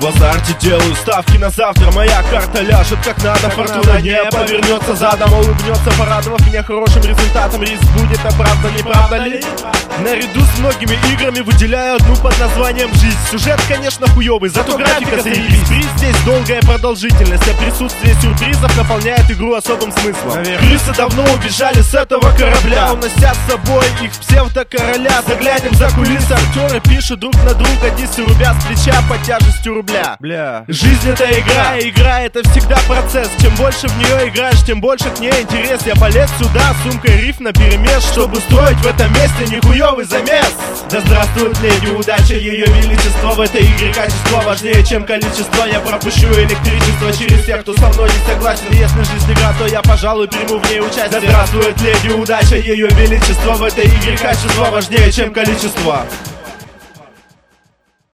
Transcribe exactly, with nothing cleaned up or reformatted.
В азарте делаю ставки на завтра. Моя карта ляжет как надо, фортуна не повернется задом. Улыбнется, порадовав меня хорошим результатом. Риск будет оправдан, не правда ли? Наряду с многими играми выделяю одну под названием «Жизнь». Сюжет, конечно, хуёвый, зато графика заебись. Приз здесь долгая продолжительность, а присутствие сюрпризов наполняет игру особым смыслом. Крысы давно убежали с этого корабля, унося с собой их псевдокороля. Заглянем за кулисы, актеры пишут друг на друга дисы, рубя с плеча под тяжестью рубля. Бля. Жизнь это игра, и игра это всегда процесс. Чем больше в нее играешь, тем больше к ней интерес. Я полез сюда, сумкой риф наперемеш, чтобы устроить в этом месте нихуёвый замес. Да здравствует леди удача, ее величество. В этой игре качество важнее, чем количество. Я пропущу электричество через тех, кто со мной не согласен. Если жизнь игра, то я, пожалуй, приму в ней участие. Да здравствует леди удача, ее величество. В этой игре качество важнее, чем количество.